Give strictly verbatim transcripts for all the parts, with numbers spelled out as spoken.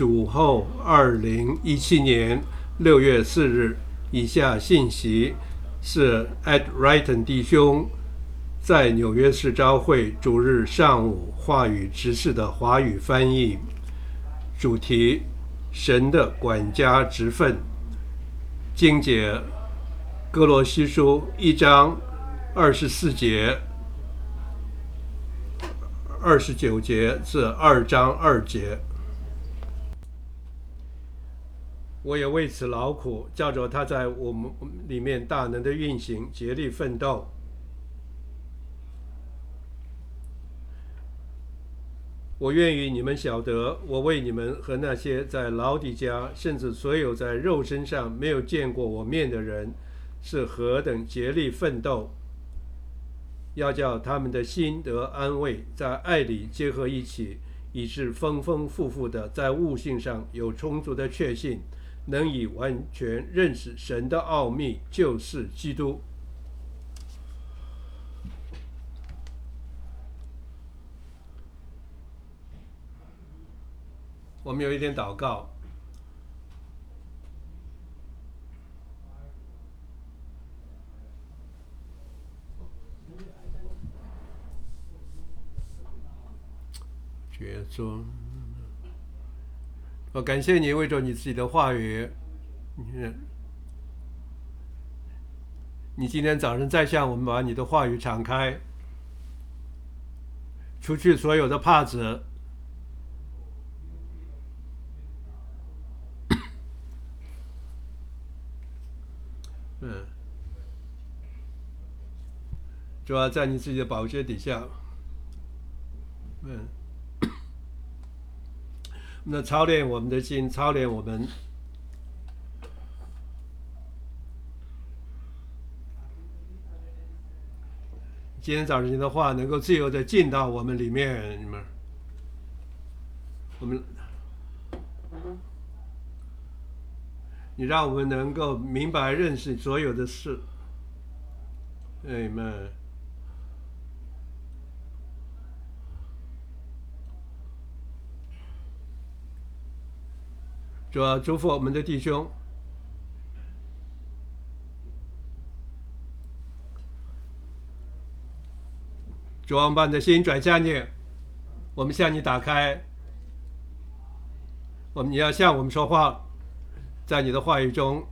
主后二零一七年六月四日，以下信息是 Ed Wrighton 弟兄在纽约市召会主日上午话语执事的华语翻译。主题：神的管家职分。经节：哥罗西书一章二十四节、二十九节至二章二节。我也为此劳苦，照着他在我们里面大能的运行，竭力奋斗。我愿意你们晓得，我为你们和那些在老底家，甚至所有在肉身上没有见过我面的人，是何等竭力奋斗，要叫他们的心得安慰，在爱里结合一起，以致丰丰富富的在悟性上有充足的确信，能以完全认识神的奥秘，就是基督。我们有一点祷告。觉中，我感谢你为着你自己的话语，你你今天早上再向我们把你的话语敞开，除去所有的帕子，嗯，主要在你自己的宝血底下，嗯，那操练我们的心，操练我们今天早上你的话能够自由的进到我们里面，你们，我们，你让我们能够明白认识所有的事。阿们。主要祝福我们的弟兄，主啊，把你的心转向你，我们向你打开，我们你要向我们说话，在你的话语中，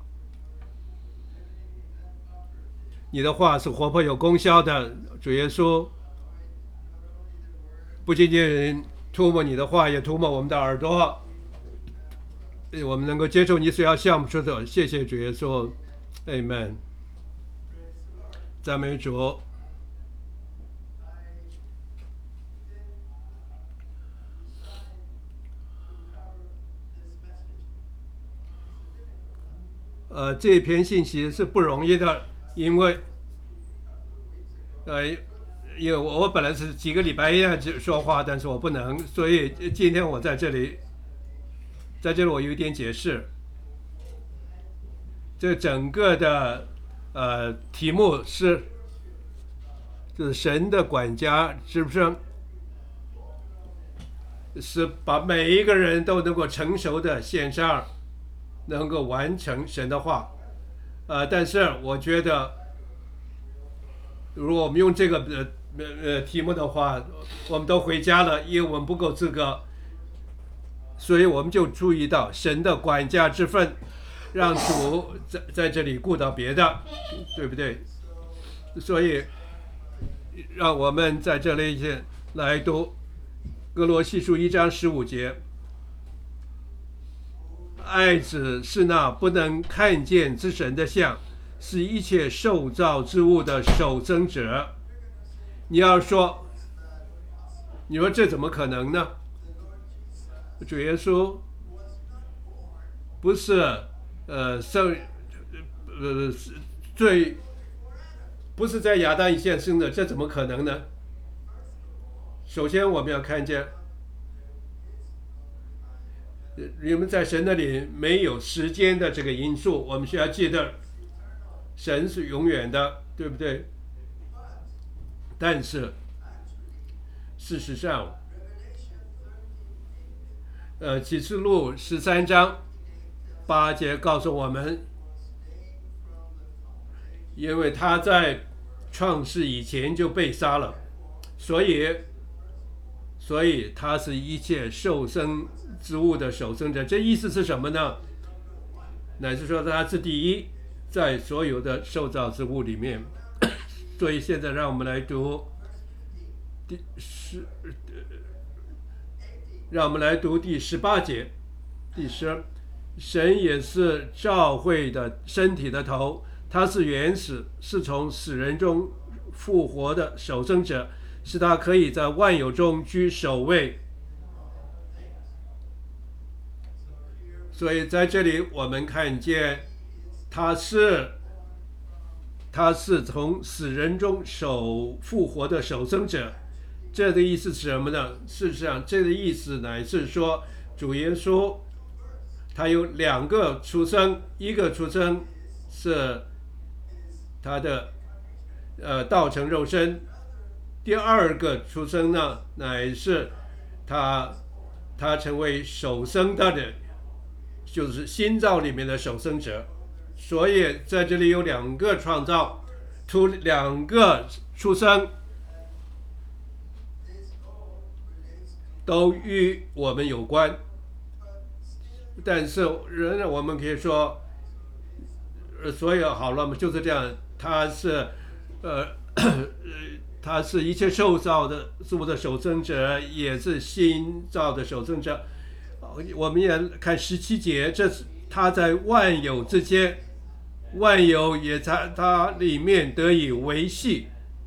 你的话是活泼有功效的。主耶稣，不仅仅涂抹你的话，也涂抹我们的耳朵，我们能够接受你所要向我们说的。谢谢主耶稣，阿们。赞美主。呃，这篇信息是不容易的，因为，呃，因为我我本来是几个礼拜要说话，但是我不能，所以今天我在这里，在这里我有一点解释。这整个的呃题目是，就是神的管家，是不是？是把每一个人都能够成熟的献上。能够完成神的话，呃，但是我觉得，如果我们用这个呃呃题目的话，我们都回家了，因为我们不够资格，所以我们就注意到神的管家之分，让主在在这里顾到别的，对不对？所以，让我们在这里来读哥罗西书一章十五节。爱子是那不能看见之神的像，是一切受造之物的首生者。你要说，你说这怎么可能呢？主耶稣不是呃生呃最不是在亚当以前生的，这怎么可能呢？首先我们要看见。你们在神那里没有时间的这个因素，我们需要记得，神是永远的，对不对？但是，事实上， 呃，启示录十三章八节告诉我们，因为他在创世以前就被杀了，所以，所以他是一切受生之物的守生者。这意思是什么呢？乃是说他是第一，在所有的受造之物里面。所以现在让我们来读第十，让我们来读第十八节。第十，神也是教会的身体的头，他是原始，是从死人中复活的守生者，是他可以在万有中居首位。所以在这里我们看见他是他是从死人中首复活的守生者。这的意思是什么呢？事实上这个意思乃是说主耶稣他有两个出生，一个出生是他的呃道成肉身，第二个出生呢乃是他他成为首生的人，就是新造里面的守生者。所以在这里有两个创造，出两个出生，都与我们有关。但是仍然我们可以说，所以好了嘛，就是这样，他是呃他是一切受造的事物的守生者，也是新造的守生者。我们也看十七节，这是他在万有之间，万有也在他里面得以维系。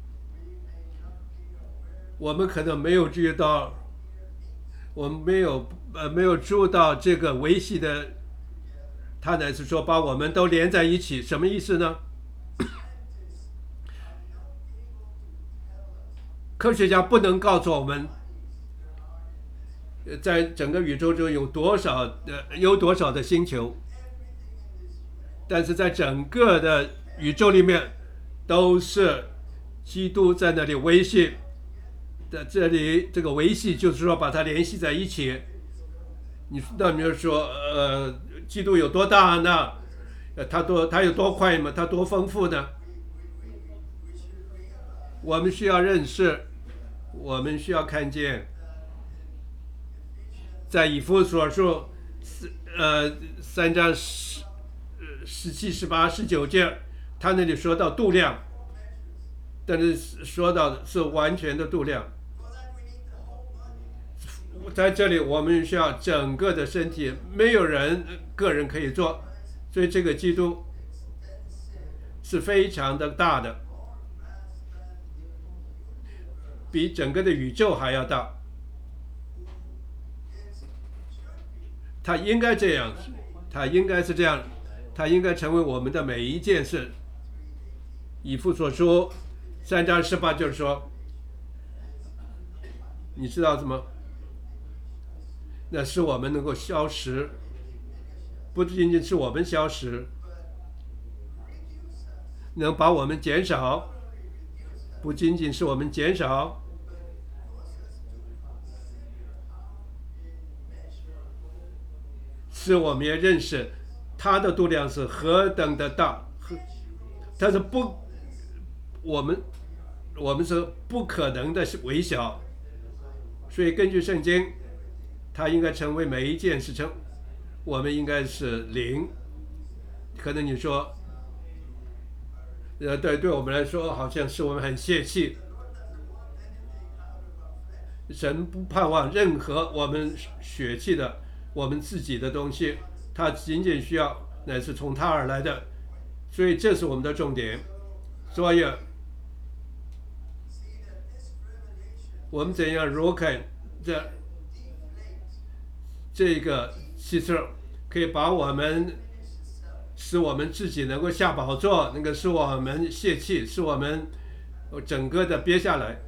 我们可能没有注意到，我们没有呃没有注意到这个维系的，他乃是说把我们都连在一起，什么意思呢？科学家不能告诉我们，在整个宇宙中有多少呃有多少的星球，但是在整个的宇宙里面都是基督在那里维系。在这里这个维系就是说把它联系在一起。你那你就说呃基督有多大呢？呃他多他有多快吗？他多丰富呢？我们需要认识，我们需要看见，在以弗所书呃三章十十七、十八、十九节，他那里说到度量，但是说到的是完全的度量。在这里我们需要整个的身体，没有人个人可以做，所以这个基督是非常的大的，比整个的宇宙还要大。他应该这样，他应该是这样，他应该成为我们的每一件事。以弗所书三章十八就是说，你知道什么？那是我们能够消失，不仅仅是我们消失，能把我们减少，不仅仅是我们减少，使我们也认识它的度量是何等的大，它是不，我们我们是不可能的微小，所以根据圣经，它应该成为每一件事情，我们应该是零。可能你说，呃，对，对我们来说，好像是我们很泄气。神不盼望任何我们血气的、我们自己的东西，它仅仅需要乃是从他而来的，所以这是我们的重点。所以，我们怎样如看这？这个其实可以把我们使我们自己能够下宝座，能够使我们泄气，使我们整个的憋下来。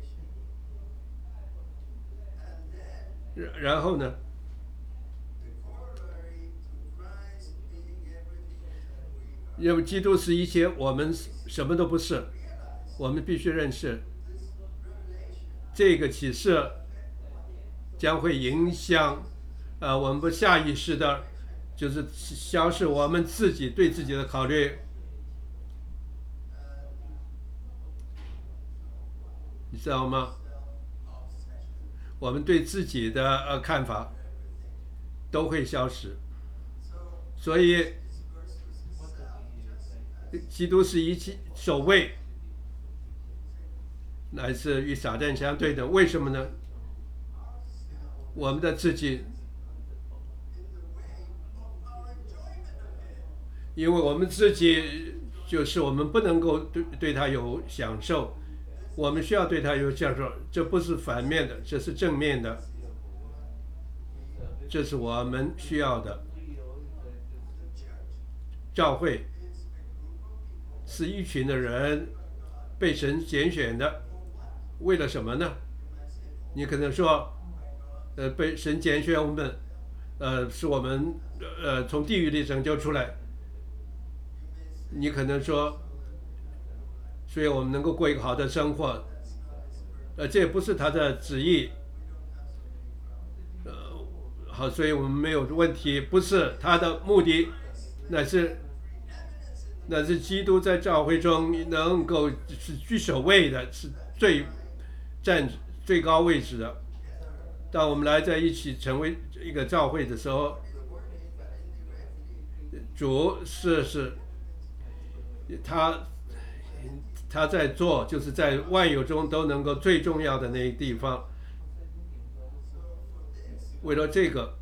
然后呢，因为基督是一切，我们什么都不是，我们必须认识这个启示将会影响呃，我们不下意识的，就是消失我们自己对自己的考虑，你知道吗？我们对自己的呃看法都会消失，所以基督是一切守卫，乃是与撒旦相对的。为什么呢？我们的自己，因为我们自己就是我们不能够对对他有享受，我们需要对他有享受，这不是反面的，这是正面的，这是我们需要的。教会是一群的人被神拣选的，为了什么呢？你可能说，呃，被神拣选我们，呃，是我们呃从地狱里拯救出来。你可能说，所以我们能够过一个好的生活，呃，这也不是他的旨意，呃，好，所以我们没有问题，不是他的目的，乃是乃是基督在教会中能够是居首位的，是最占最高位置的。当我们来在一起成为一个教会的时候，主是是他他在做，就是在万有中都能够最重要的那一地方。为了这个，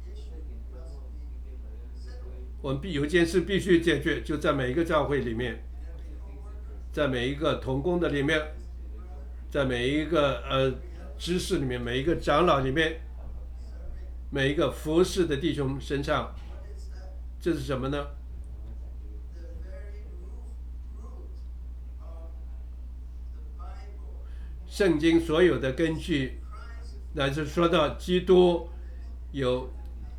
我们必有一件事必须解决，就在每一个教会里面，在每一个同工的里面，在每一个呃知识里面，每一个长老里面，每一个服侍的弟兄身上，这是什么呢？圣经所有的根据，乃是说到基督有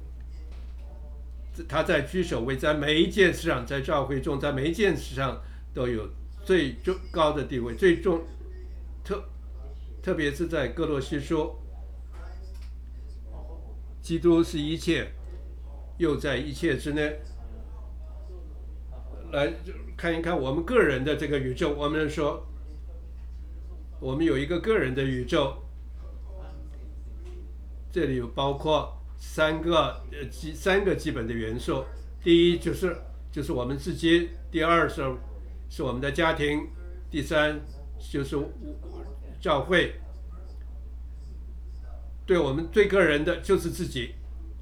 他在居首位，在每一件事上，在教会中，在每一件事上都有最高的地位，最重特特别是在哥罗西书，基督是一切，又在一切之内。来看一看我们个人的这个宇宙，我们说我们有一个个人的宇宙，这里有包括三个呃基三个基本的元素。第一就是就是我们自己，第二是是我们的家庭，第三就是教会。对我们最个人的就是自己。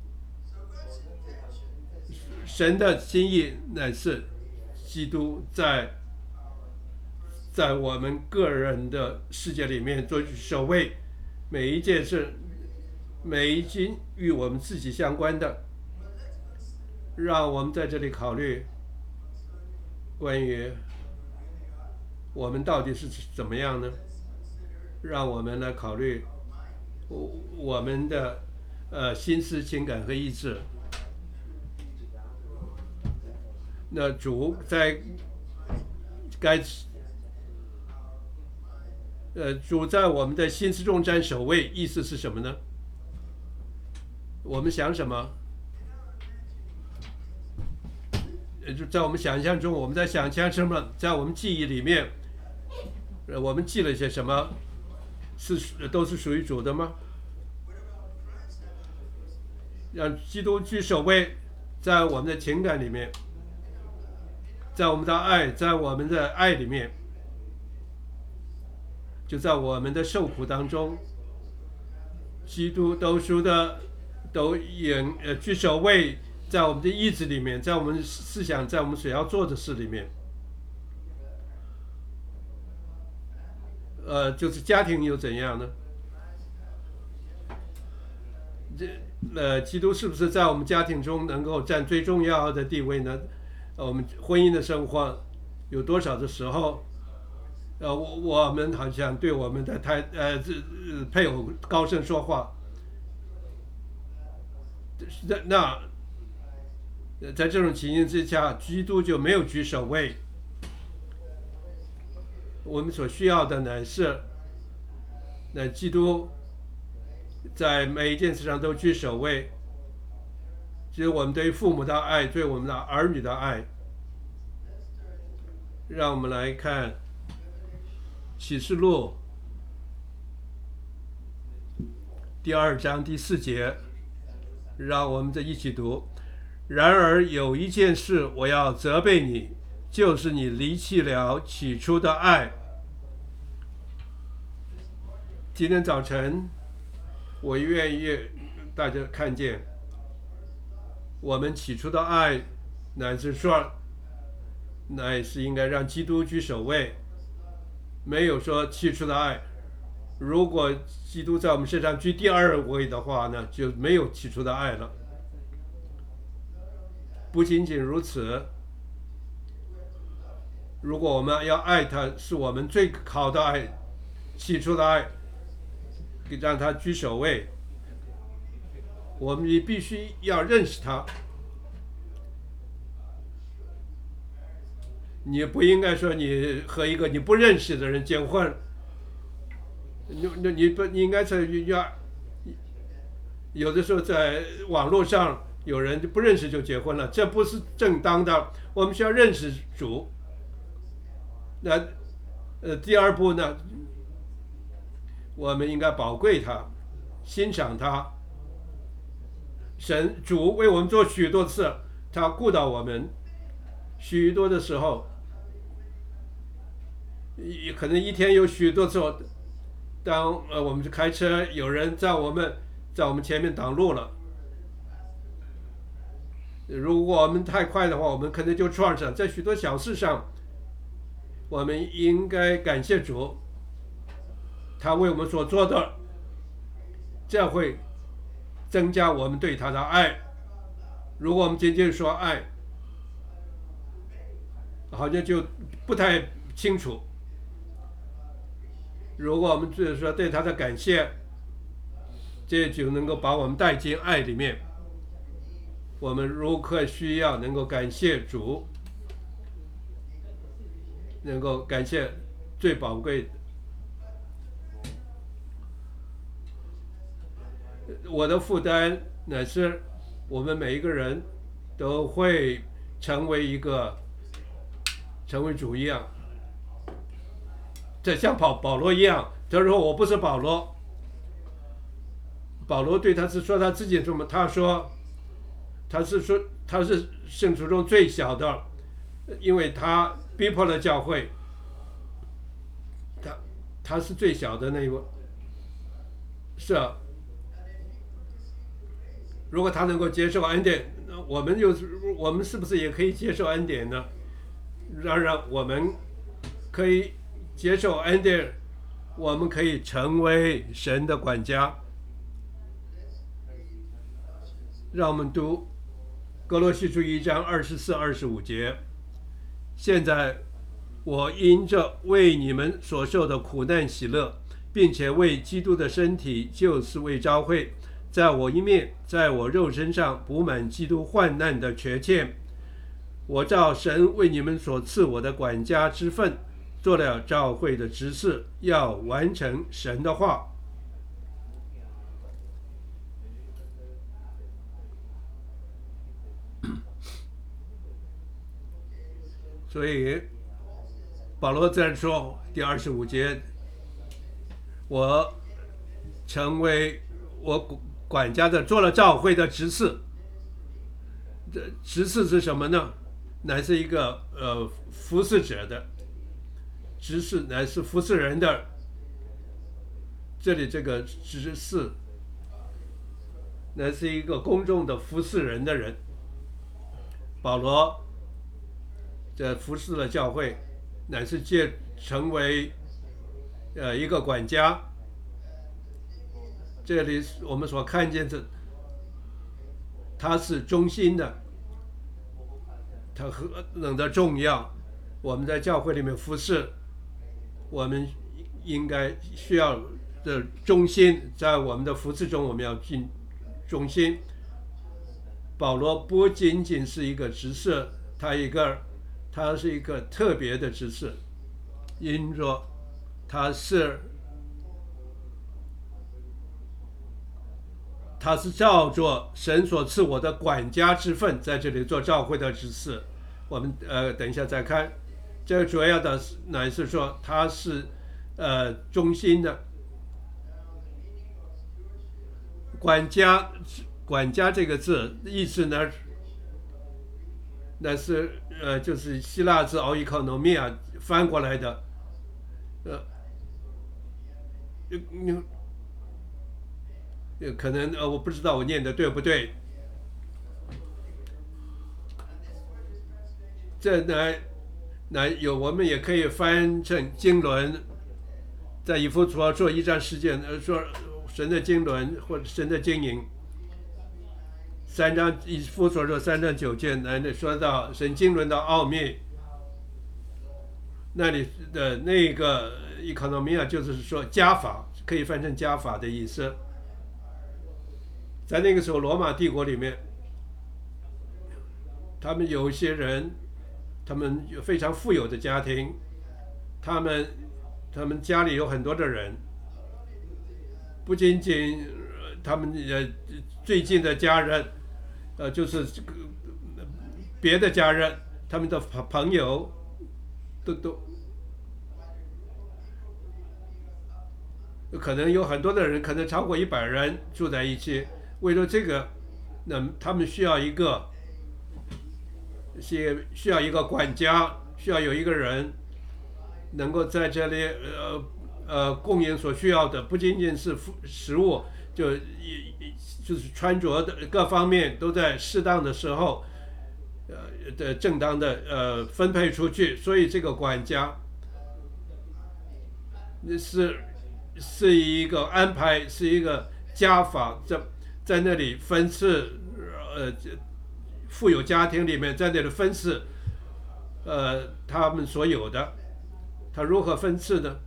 神的心意乃是基督在在我们个人的世界里面做守卫，每一件事，每一件与我们自己相关的，让我们在这里考虑关于我们到底是怎么样呢？让我们来考虑我们的呃心思、情感和意志。那主在该呃主在我们的心思中占首位，意思是什么呢？我们想什么？就在我们想象中，我们在想象什么？在我们记忆里面，呃，我们记了些什么？是都是属于主的吗？让基督居首位，在我们的情感里面，在我们的爱，在我们的爱里面，就在我们的受苦当中，基督都属的都演呃居首位，在我们的意志里面，在我们思想，在我们所要做的事里面。呃，就是家庭又怎样呢？这呃，基督是不是在我们家庭中能够占最重要的地位呢？呃，我们婚姻的生活有多少的时候，呃，我我们好像对我们的太呃这配偶高声说话，那那在这种情形之下，基督就没有居首位。我们所需要的乃是，那基督在每一件事上都居首位， 就是我们对父母的爱，对我们的儿女的爱。让我们来看启示录第二章第四节，让我们再一起读。然而有一件事我要责备你，就是你离弃了起初的爱。今天早晨，我愿意大家看见我们起初的爱，乃是说，乃是应该让基督居首位，没有说起初的爱。如果基督在我们身上居第二位的话呢，就没有起初的爱了。不仅仅如此，如果我们要爱他，是我们最好的爱，起初的爱，让他居首位，我们也必须要认识他。你不应该说你和一个你不认识的人结婚，你你不你应该是要，有的时候在网络上有人不认识就结婚了，这不是正当的。我们需要认识主。那呃，第二步呢，我们应该宝贵他，欣赏他。神主为我们做许多次，他顾到我们。许多的时候，可能一天有许多次，当呃我们去开车，有人在我们在我们前面挡路了。如果我们太快的话，我们可能就撞上。在许多小事上，我们应该感谢主，他为我们所做的，这会增加我们对他的爱。如果我们仅仅说爱，好像就不太清楚。如果我们就是说对他的感谢，这就能够把我们带进爱里面。我们如何需要能够感谢主，能够感谢最宝贵的。我的负担乃是我们每一个人都会成为一个成为主一样，这像保保罗一样，他说我不是保罗。保罗对他是说他自己什么？他说他是说他是圣徒中最小的，因为他逼迫了教会，他他是最小的那一位。是啊，如果他能够接受恩典，我们又我们是不是也可以接受恩典呢？当然，我们可以接受恩典，我们可以成为神的管家。让我们读歌罗西书一章二十四、二十五节。现在我因着为你们所受的苦难喜乐，并且为基督的身体，就是为教会，在我一面，在我肉身上补满基督患难的缺欠。我照神为你们所赐我的管家之分，做了教会的执事，要完成神的话。所以保罗在说第二十五节，我成为我管家的，做了教会的执事。这执事是什么呢？乃是一个呃服侍者的，执事乃是服侍人的。这里这个执事乃是一个公众的服侍人的人。保罗这服侍了教会，乃是借成为呃一个管家。这里我们所看见的，他是忠心的，他何等的重要。我们在教会里面服侍，我们应该需要的忠心，在我们的服侍中，我们要尽忠心。保罗不仅仅是一个执事，他一个他是一个特别的执事，因着他是他是照着神所赐我的管家之分，在这里做教会的指示。我们呃等一下再看。这个主要的乃是说他是呃忠心的管家。管家这个字意思呢，那是呃就是希腊字 oikonomia 翻过来的，呃，你可能呃我不知道我念的对不对。这呢，那有我们也可以翻成经纶，在以弗所说一章十节，呃说神的经纶或者神的经营。三章以弗所说三章九节，那说到神经纶的奥秘，那里的那个 economia 就是说加法，可以翻成加法的意思。在那个时候，罗马帝国里面，他们有一些人，他们有非常富有的家庭，他们他们家里有很多的人，不仅仅他们呃最近的家人，呃就是别的家人，他们的朋友都都可能有很多的人，可能超过一百人住在一起。为了这个，那他们需要一个需需要一个管家，需要有一个人能够在这里呃呃供应所需要的，不仅仅是食物，就一就是穿着的各方面都在适当的时候呃的正当的呃分配出去。所以这个管家是是一个安排，是一个家法，在在那里分赐呃富有家庭里面在那里分赐呃他们所有的。他如何分赐呢？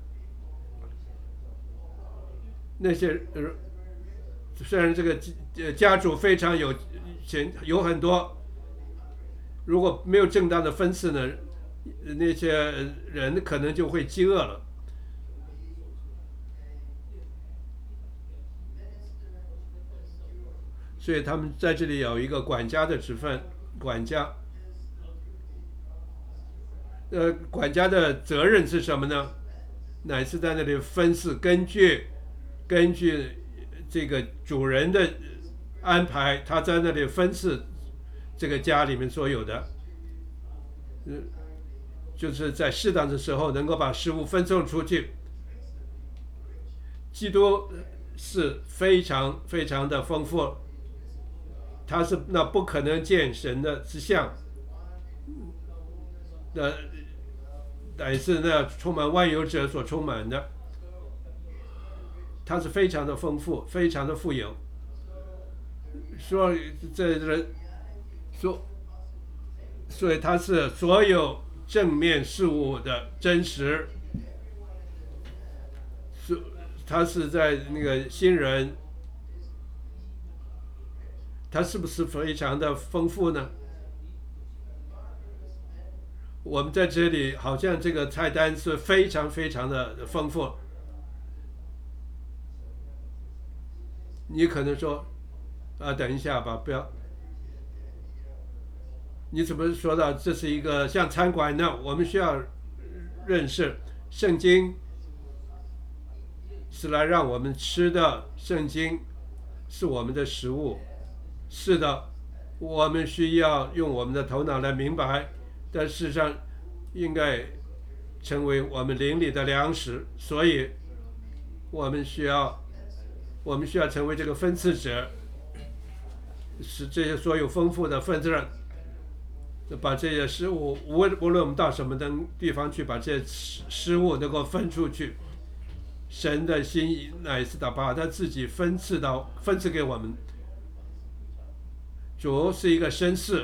那些呃虽然这个家主非常有钱，有很多，如果没有正当的分赐呢，那些人可能就会饥饿了。所以他们在这里有一个管家的职分，管家。呃，管家的责任是什么呢？乃是在那里分赐，根据根据这个主人的安排，他在那里分赐这个家里面所有的，嗯，就是在适当的时候能够把食物分送出去。基督是非常非常的丰富，他是那不可能见神的之相，那乃是那充满万有者所充满的，他是非常的丰富，非常的富有。说这人说，所以他是所有正面事物的真实。是他是在那个新人，他是不是非常的丰富呢？我们在这里好像这个菜单是非常非常的丰富。你可能说，啊，等一下吧，不要。你怎么说到这是一个像餐馆呢？我们需要认识圣经是来让我们吃的，圣经是我们的食物。是的，我们需要用我们的头脑来明白，但事实上应该成为我们灵里的粮食。所以我们需要我们需要成为这个分赐者，使这些所有丰富的分子，把这些食物，无无论我们到什么的地方去，把这些食物能够分出去。神的心意乃是的，把他自己分赐到分赐给我们。主是一个绅士，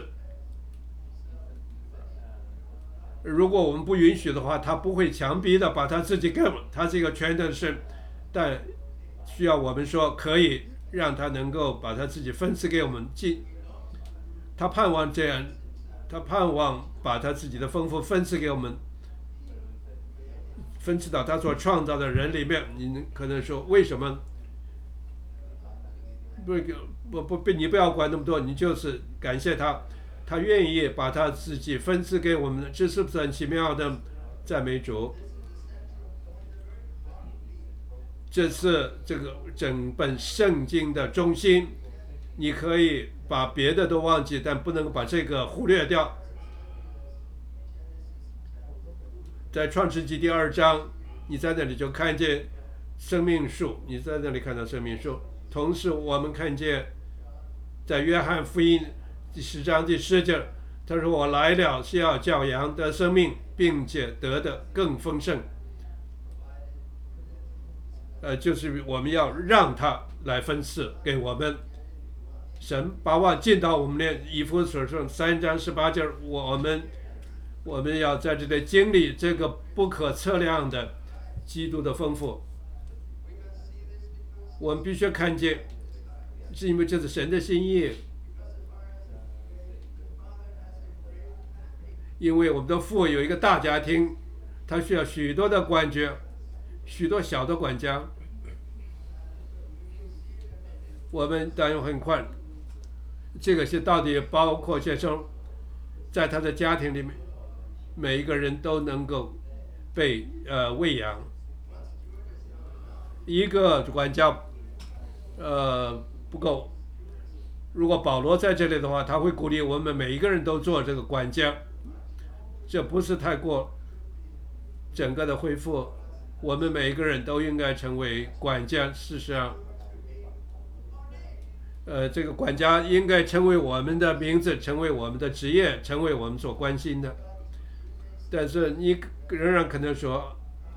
如果我们不允许的话，他不会强逼的把他自己给我们。他是一个全能神，但需要我们说可以让他能够把他自己分赐给我们。他盼望这样，他盼望把他自己的丰富分赐给我们，分赐到他所创造的人里面。你可能说为什么不不不不，你不要管那么多，你就是感谢他，他愿意把他自己分赐给我们，这是不是很奇妙的？赞美主。这是这个整本圣经的中心，你可以把别的都忘记，但不能把这个忽略掉。在创世纪第二章，你在那里就看见生命树，你在那里看到生命树。同时，我们看见在约翰福音第十章第十节，他说：“我来了是要叫羊得生命，并且得的更丰盛。”呃，就是我们要让他来分赐给我们。神把望进到我们的以弗所书三章十八节，我们我们要在这里经历这个不可测量的基督的丰富。我们必须看见，是因为这是神的心意。因为我们的父有一个大家庭，他需要许多的管家，许多小的管家。我们当然很快，这个是到底包括学生，在他的家庭里面，每一个人都能够被呃喂养。一个管家呃不够，如果保罗在这里的话，他会鼓励我们每一个人都做这个管家。这不是太过整个的恢复，我们每一个人都应该成为管家。事实上，呃，这个管家应该成为我们的名字，成为我们的职业，成为我们所关心的。但是你仍然可能说，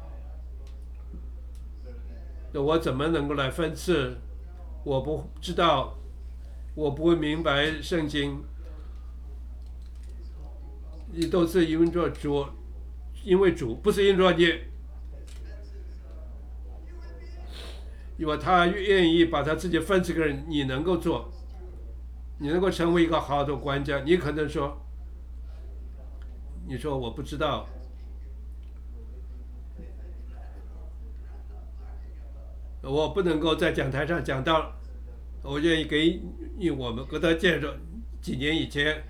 我怎么能够来分赐？我不知道，我不会明白圣经。你都是因着主，因为主，不是因着你。因为他愿意把他自己分赐给人，你能够做，你能够成为一个好的管家。你可能说，你说我不知道，我不能够在讲台上讲到，我愿意给你我们给他介绍几年以前。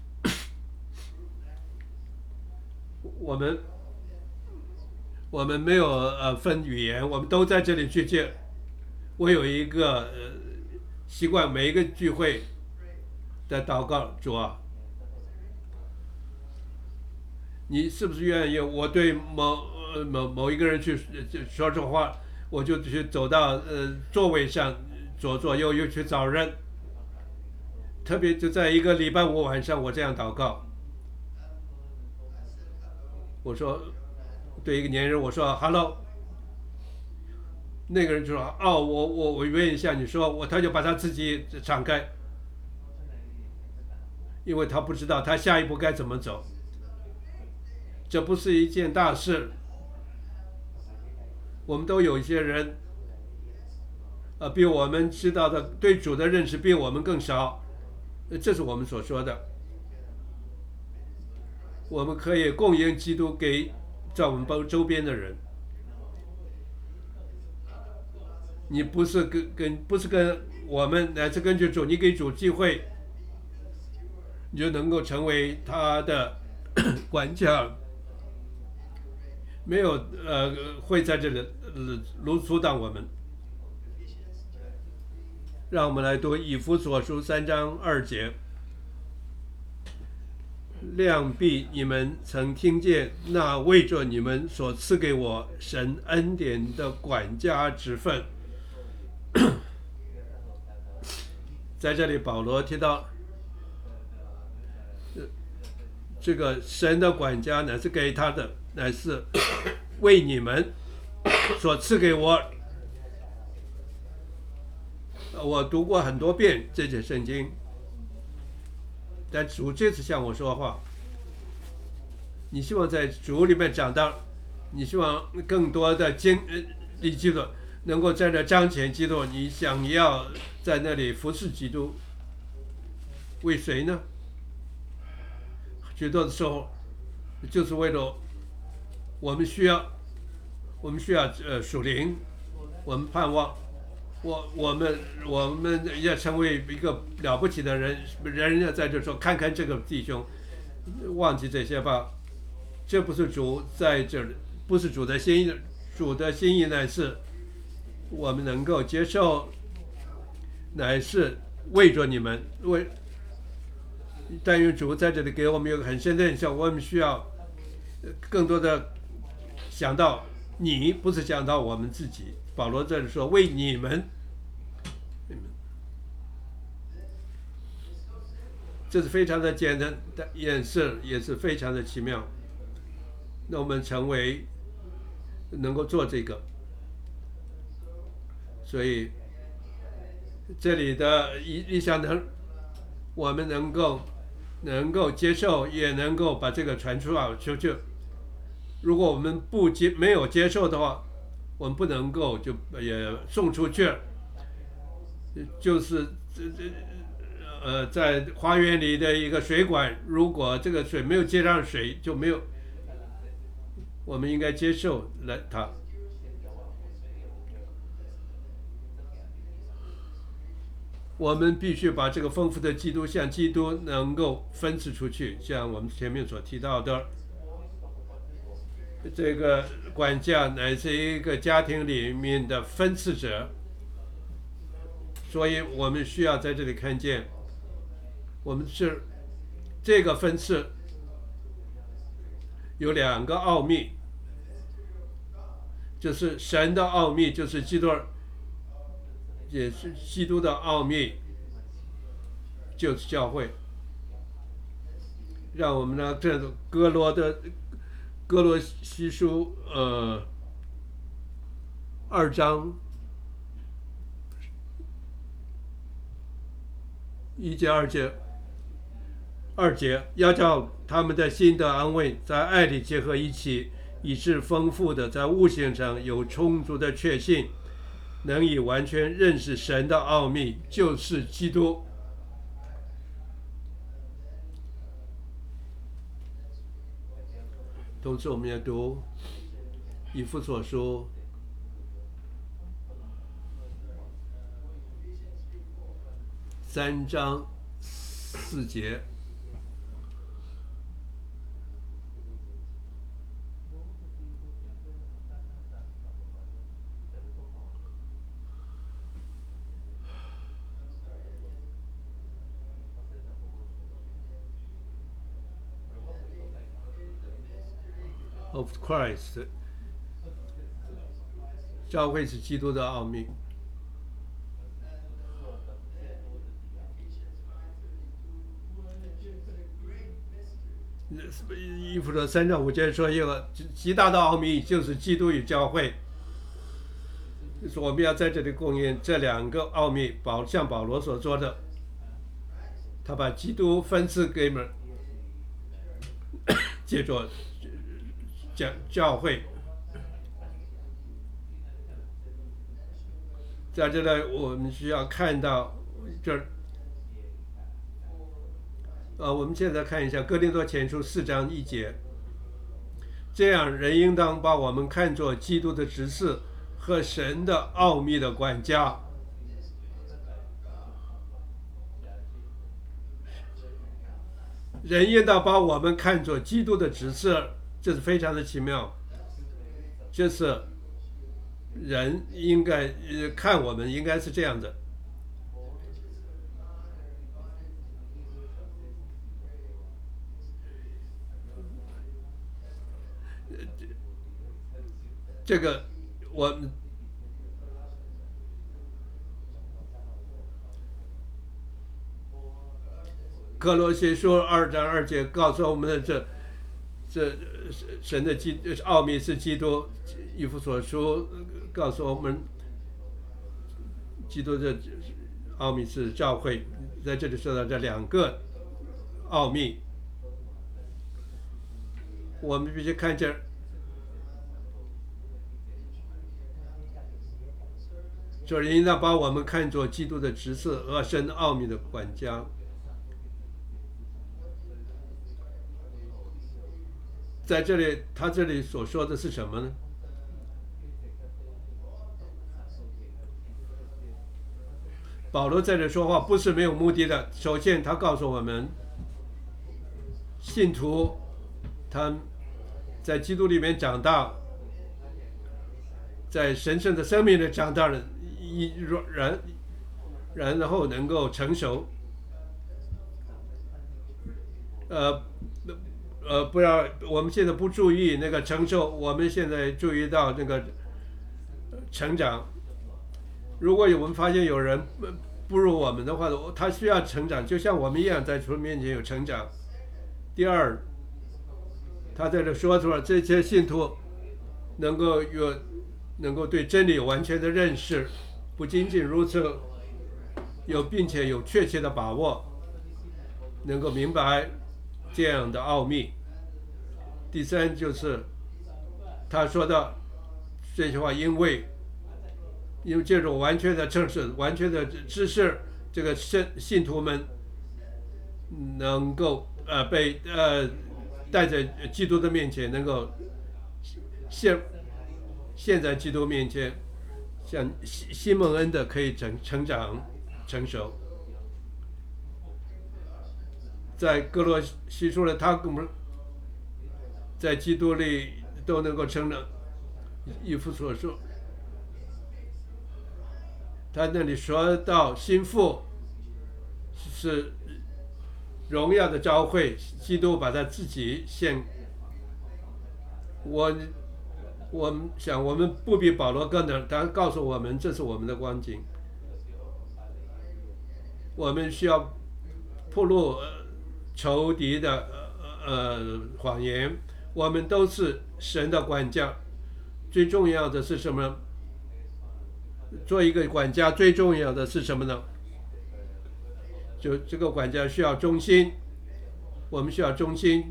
我们我们没有呃分语言，我们都在这里去见。我有一个呃习惯，每一个聚会的祷告，主啊，你是不是愿意我对某呃某某一个人去说这话，我就去走到呃座位上左左右右去找人，特别就在一个礼拜五晚上，我这样祷告。我说，对一个年人，我说 “hello”， 那个人就说：“哦，我我我愿意向你说。”我他就把他自己敞开，因为他不知道他下一步该怎么走。这不是一件大事。我们都有一些人，呃，比我们知道的对主的认识比我们更少，这是我们所说的。我们可以供应基督给在我们周边的人。你不是跟跟不是跟我们，乃是根据主，你给主机会，你就能够成为他的管家。没有呃会在这里呃阻挡我们。让我们来读以弗所书三章二节。量必你们曾听见那为着你们所赐给我神恩典的管家之分。在这里保罗提到，这个神的管家乃是给他的，乃是为你们所赐给我。我读过很多遍这节圣经，但主这次向我说话，你希望在主里面长大，你希望更多的经历基督，能够在这彰显基督，你想要在那里服侍基督，为谁呢？许多的时候，就是为了我们需要，我们需要呃属灵，我们盼望我我们我们要成为一个了不起的人，人要在这说，看看这个弟兄，忘记这些吧。这不是主在这里，不是主的心意，主的心意乃是我们能够接受，乃是为着你们，为但愿主在这里给我们有个很深的印象，我们需要更多的想到你，不是讲到我们自己。保罗这里说为你们，这是非常的简单的演示，也是非常的奇妙。那我们成为能够做这个，所以这里的一一项能，我们能够能够接受，也能够把这个传出出去。如果我们不接没有接受的话，我们不能够就也送出去，就是这这呃在花园里的一个水管，如果这个水没有接上水，就没有。我们应该接受来它。我们必须把这个丰富的基督像基督能够分赐出去，像我们前面所提到的，这个管家乃是一个家庭里面的分赐者，所以我们需要在这里看见，我们是这个分赐有两个奥秘，就是神的奥秘，就是基督，也是基督的奥秘，就是教会。让我们呢，这哥罗的哥罗西书呃二章一节二节二节，要叫他们的心得安慰，在爱里结合一起，以致丰富的在悟性上有充足的确信，能以完全认识神的奥秘，就是基督。同时我们要读以弗所书三章四节。Of Christ， 教会是基督的奥秘。以弗所三章五节说一个极大的奥秘，就是基督与教会。就是我们要在这里供应这两个奥秘，保像保罗所说的，他把基督分赐给我们，借着教教会。在这里我们需要看到这儿，呃，我们现在看一下哥林多前书四章一节，这样人应当把我们看作基督的执事和神的奥秘的管家。人应当把我们看作基督的执事，这是非常的奇妙。就是人应该看我们应该是这样的。这个我们哥罗西书二章二节告诉我们的这这神的基奥秘是基督，以弗所书告诉我们基督的奥秘是教会。在这里说到这两个奥秘，我们必须看见所以应当把我们看作基督的执事和神奥秘的管家。在这里，他这里所说的是什么呢？ 保罗在这说话不是没有目的的。首先，他告诉我们，信徒他在基督里面长大，在神圣的生命里长大了，然然后能够成熟。呃呃，不要，我们现在不注意那个成熟，我们现在注意到那个成长。如果有我们发现有人不如我们的话，他需要成长，就像我们一样，在主面前有成长。第二，他在这说出了这些信徒能够有能够对真理有完全的认识，不仅仅如此，有并且有确切的把握，能够明白这样的奥秘。第三就是他说的这句话，因为因为这种完全的正式、完全的知识，这个信信徒们能够呃被呃带在基督的面前，能够现现在基督面前，像西西蒙恩的可以成成长成熟。在哥罗西书的他们在基督里都能够成长。以弗所说，他那里说到心腹是荣耀的召会，基督把他自己献。我我们想我们不比保罗更的，他告诉我们这是我们的光景。我们需要暴露仇敌的呃谎言，我们都是神的管家。最重要的是什么？做一个管家最重要的是什么呢？就这个管家需要忠心，我们需要忠心，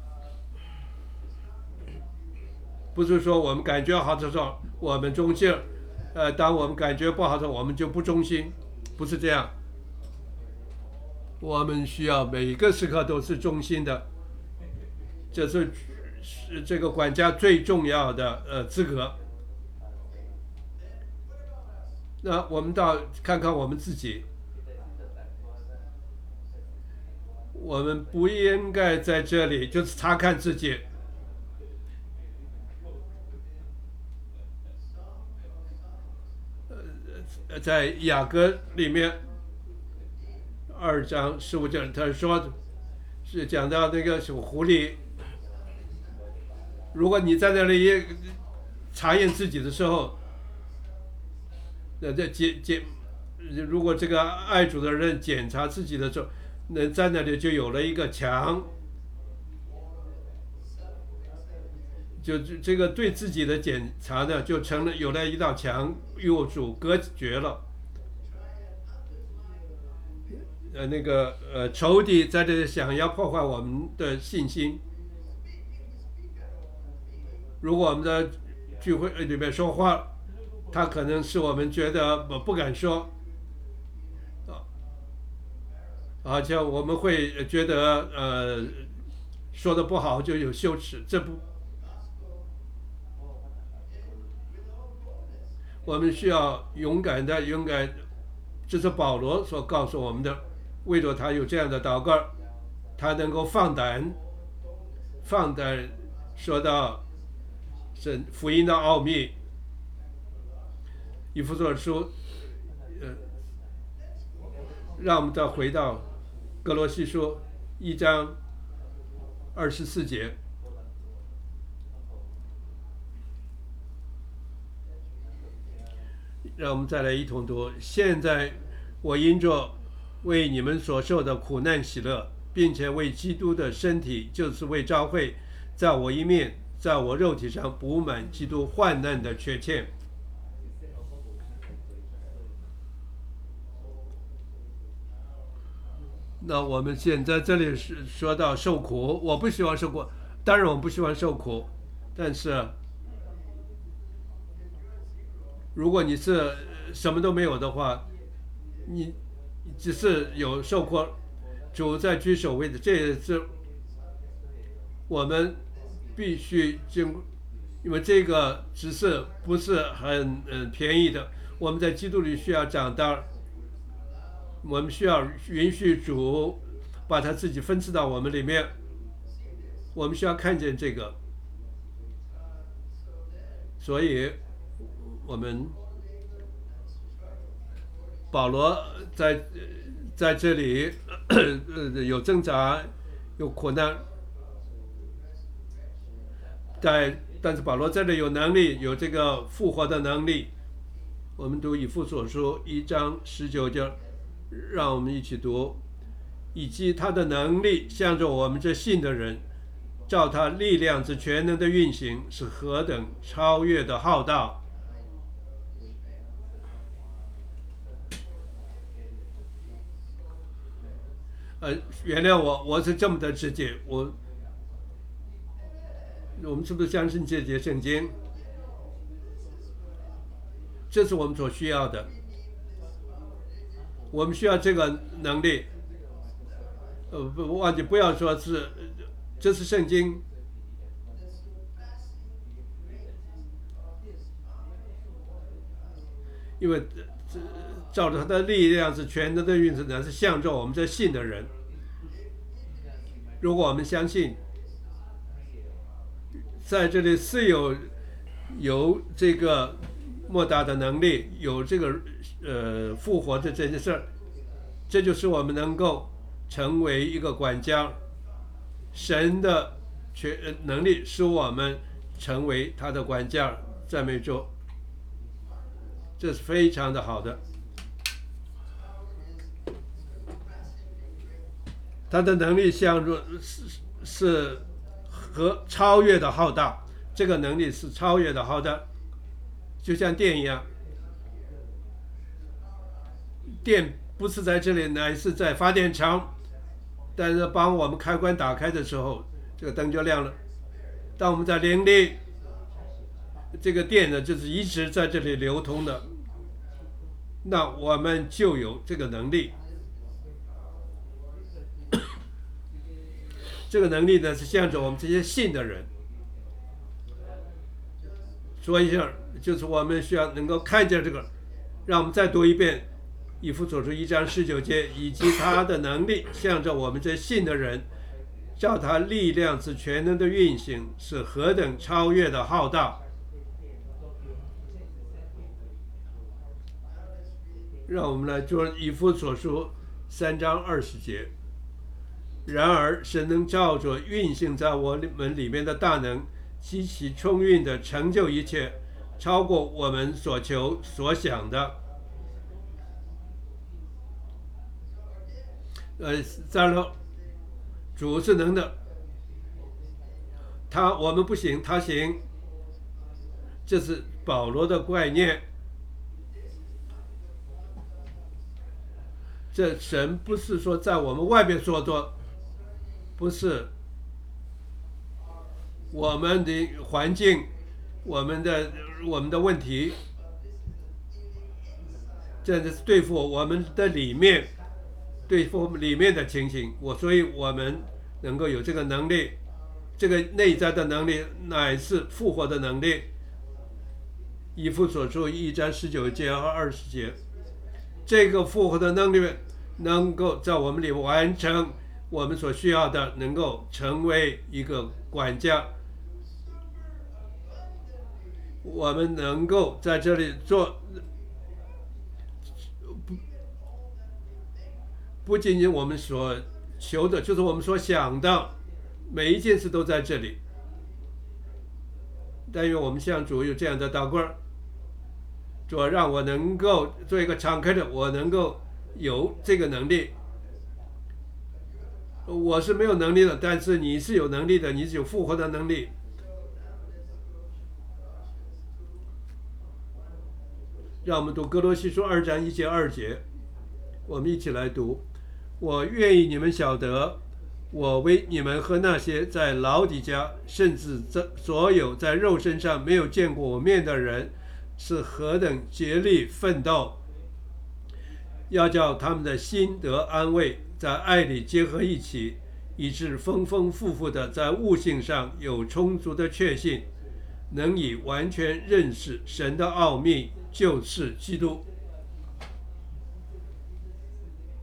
不是说我们感觉好的时候我们忠心，呃，当我们感觉不好的时候我们就不忠心，不是这样。我们需要每个时刻都是忠心的，这是这个管家最重要的呃资格。那我们到看看我们自己，我们不应该在这里就是查看自己。呃，在雅歌里面二章十五节，他说是讲到那个小狐狸，如果你在那里查验自己的时候，那这检检，如果这个爱主的人检查自己的时候，那在那里就有了一个墙，就这个对自己的检查呢，就成了有了一道墙，与主隔绝了。呃，那个呃，仇敌在这里想要破坏我们的信心。如果我们的聚会里面说话，他可能是我们觉得我不敢说，啊，好像我们会觉得呃说的不好就有羞耻，这不，我们需要勇敢的勇敢，这是保罗所告诉我们的。为着他有这样的祷告，他能够放胆放胆说到神福音的奥秘。以弗所书，呃，让我们再回到哥罗西书一章二十四节。让我们再来一同读。现在我因着为你们所受的苦难喜乐，并且为基督的身体，就是为教会，在我一面，在我肉体上补满基督患难的缺欠。那我们现在这里是说到受苦，我不希望受苦，当然我不希望受苦，但是如果你是什么都没有的话，你只是有受苦，主在居首位的，这也是我们必须经，因为这个只是不是很嗯便宜的，我们在基督里需要长大， 我们需要允许主把他自己分赐到我们里面，我们需要看见这个。所以，我们保罗在在这里有挣扎，有苦难，在但是保罗这里有能力，有这个复活的能力。我们读以弗所书一章十九节，让我们一起读。以及他的能力向着我们这信的人，照他力量之全能的运行，是何等超越的浩大。呃，原谅我，我是这么的直接。我，我们是不是相信这节圣经？这是我们所需要的。我们需要这个能力。呃，不忘记不要说是，这是圣经。因为照着他的力量是全能的运行呢，是向着我们这信的人。如果我们相信，在这里是有有这个莫大的能力，有这个呃复活的这件事儿，这就是我们能够成为一个管家。神的全能力使我们成为他的管家，赞美主，这是非常的好的。他的能力像是是和超越的浩大，这个能力是超越的浩大，就像电一样，电不是在这里，乃是在发电厂。但是当我们开关打开的时候，这个灯就亮了。当我们在灵里，这个电呢就是一直在这里流通的，那我们就有这个能力。这个能力呢是向着我们这些信的人。说一下，就是我们需要能够看见这个。让我们再读一遍以弗所书一章十九节，以及他的能力向着我们这信的人，照他力量之全能的运行，是何等超越的浩大。让我们来做以弗所书三章二十节。然而神能照着运行在我们里面的大能，极其充裕的成就一切，超过我们所求所想的。呃，再了，主是能的，他我们不行，他行，这是保罗的概念。这神不是说在我们外边所做，不是我们的环境，我们的我们的问题，这是对付我们的里面，对付里面的情形。我所以我们能够有这个能力，这个内在的能力乃是复活的能力。以弗所书一章十九节和二十节，这个复活的能力能够在我们里完成我们所需要的，能够成为一个管家。我们能够在这里做，不不仅仅我们所求的，就是我们所想的，每一件事都在这里。但愿我们向主有这样的祷告，主让我能够做一个敞开的，我能够有这个能力。我是没有能力的，但是你是有能力的，你是有复活的能力。让我们读哥罗西书二章一节二节，我们一起来读。我愿意你们晓得，我为你们和那些在老底家，甚至在所有在肉身上没有见过我面的人，是何等竭力奋斗，要叫他们的心得安慰，在爱里结合一起，以致丰丰富富的在悟性上有充足的确信，能以完全认识神的奥秘，就是基督。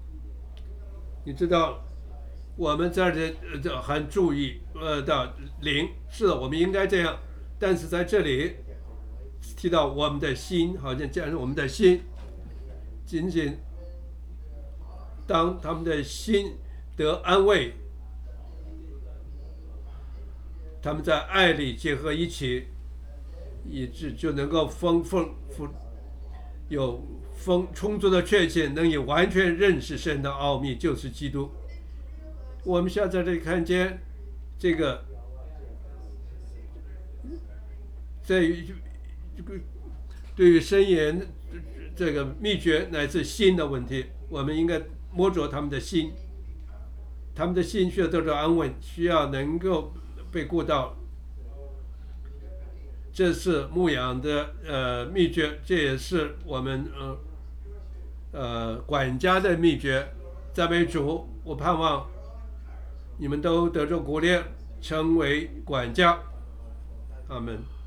你知道，我们在这呃这很注意呃的灵，是的，我们应该这样。但是在这里提到我们的心，好像讲我们的心，仅仅当他们的心得安慰，他们在爱里结合一起，以致就能够丰丰富有丰充足的确信，能以完全认识神的奥秘，就是基督。我们需要在这里看见这个，在于这个对于箴言这个秘诀乃至心的问题，我们应该摸着他们的心，他们的心需要得到安稳，需要能够被顾到。这是牧养的呃秘诀，这也是我们呃呃管家的秘诀。赞美主，我盼望你们都得着鼓励，成为管家。阿门。